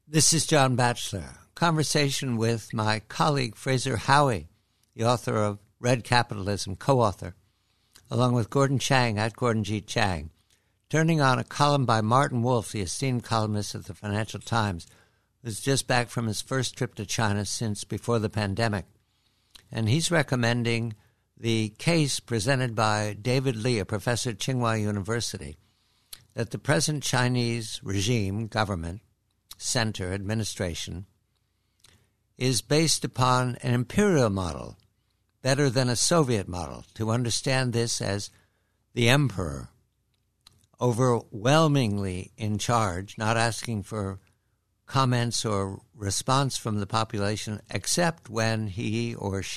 This is John Batchelor. Conversation with my colleague Fraser Howey, the author of Red Capitalism, co-author, along with Gordon Chang at Gordon G. Chang, turning on a column by Martin Wolf, the esteemed columnist of the Financial Times, who's just back from his first trip to China since before the pandemic. And he's recommending the case presented by David Li, a professor at Tsinghua University, that the present Chinese regime, government, center, administration, is based upon an imperial model, better than a Soviet model. To understand this as the emperor, overwhelmingly in charge, not asking for comments or response from the population, except when he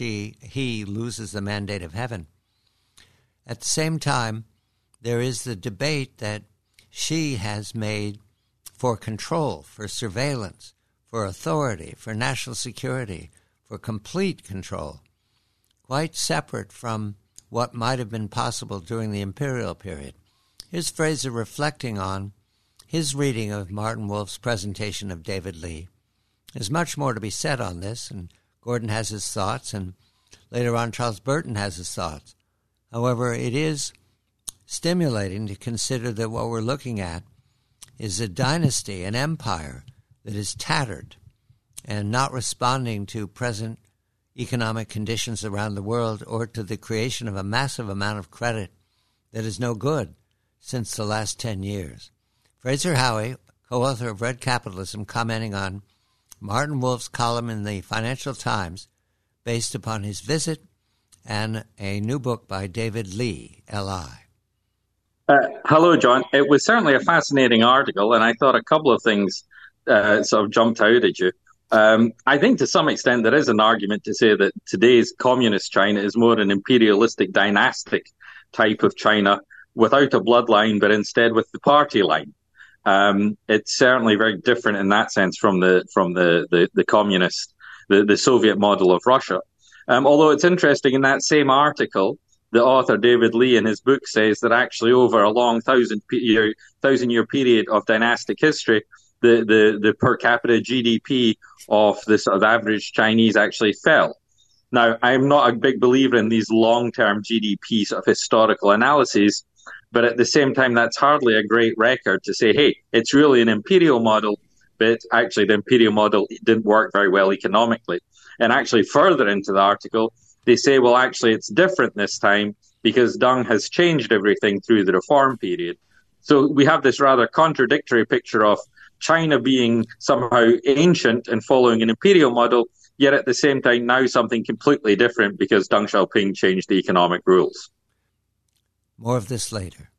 loses the mandate of heaven. At the same time, there is the debate that Xi has made for control, for surveillance, for authority, for national security, for complete control, quite separate from what might have been possible during the imperial period. Here's Fraser reflecting on his reading of Martin Wolf's presentation of David Li. There's much more to be said on this, and Gordon has his thoughts, and later on Charles Burton has his thoughts. However, it is stimulating to consider that what we're looking at is a dynasty, an empire that is tattered and not responding to present economic conditions around the world or to the creation of a massive amount of credit that is no good since the last 10 years. Fraser Howey, co-author of Red Capitalism, commenting on Martin Wolf's column in the Financial Times based upon his visit and a new book by David Li, L.I. Hello, John. It was certainly a fascinating article, and I thought a couple of things sort of jumped out at you. I think to some extent there is an argument to say that today's communist China is more an imperialistic, dynastic type of China without a bloodline, but instead with the party line. It's certainly very different in that sense from the communist, the Soviet model of Russia. Although it's interesting, in that same article, the author David Li in his book says that actually over a long thousand-year period of dynastic history, the per capita GDP of the sort of average Chinese actually fell. Now, I'm not a big believer in these long-term GDP sort of historical analyses, but at the same time, that's hardly a great record to say, hey, it's really an imperial model, but actually the imperial model didn't work very well economically. And actually further into the article, they say, well, actually, it's different this time because Deng has changed everything through the reform period. So we have this rather contradictory picture of China being somehow ancient and following an imperial model, yet at the same time now something completely different because Deng Xiaoping changed the economic rules. More of this later.